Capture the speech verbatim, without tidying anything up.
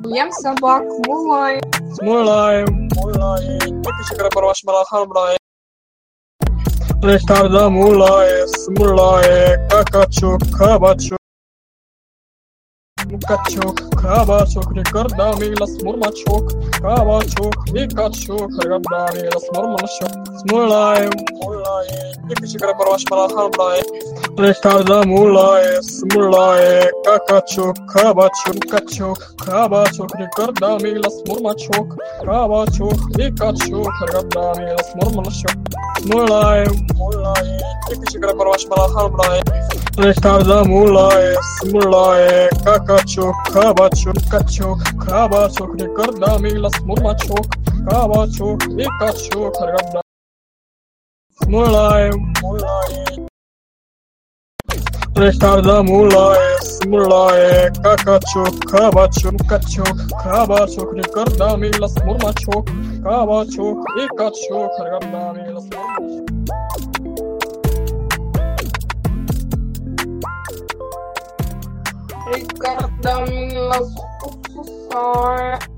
Ем собак, мулай. Мулай, мулай, тыкачи грабарваш малахарбрай. Рехтарда мулай, смулай, какачук, кабачук. Мукачук, кабачук, рекорда милас мурмачук. Кабачук, викачук, рекорда милас мурмачук. Смулай, мулай, тыкачи грабарваш малахарбрай. Рехтарда мулай, смулай, какачук, кабачук, качук, кабачук, рекорда милас мурмачук. Кабачук, викачук, рекорда милас мурмачук. Смулай, мулай, тыкачи грабарваш малахарбрай. Рехтарда мулай, смулай, какачук, кабачук, качук, кабачук, рекорда милас мурмачук. Кабачук, викачук, рекорда. Смулай, мулай. Рехтарда мулай, смулай, какачук, кабачук, качук, кабачук, рекорда милас мурмачук. Кабачук, викачук, рекорда милас мурмачук. Рекорда милас мурмачук.